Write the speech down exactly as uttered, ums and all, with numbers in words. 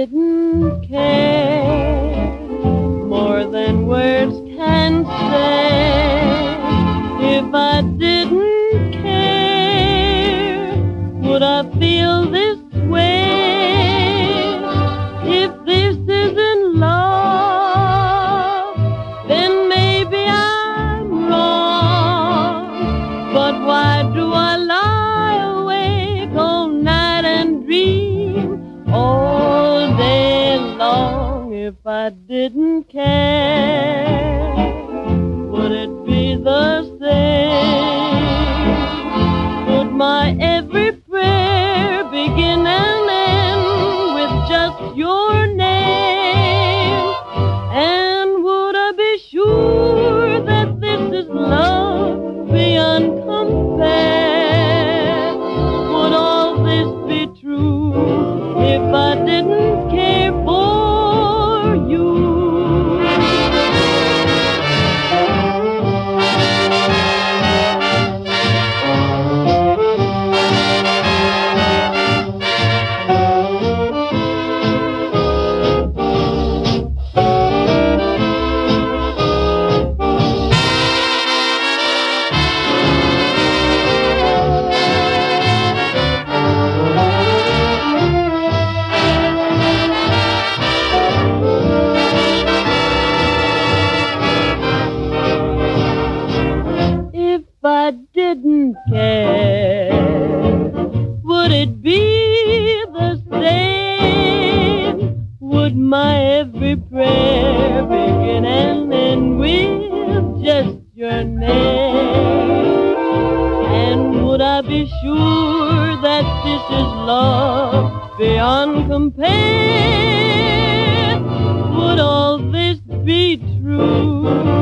didn't care more than words can say, if I didn't care, would I feel this way? If this isn't love, then maybe I'm wrong. But why do I lie awake all night and dream all day long? If I didn't care, would it be the same? Would my every prayer begin and end with just your name? And would I be sure that this is love beyond compare? Would all this be true if I didn't care for you? If I didn't care, would it be the same? Would my every prayer begin and end with just your name? And would I be sure that this is love beyond compare? Would all this be true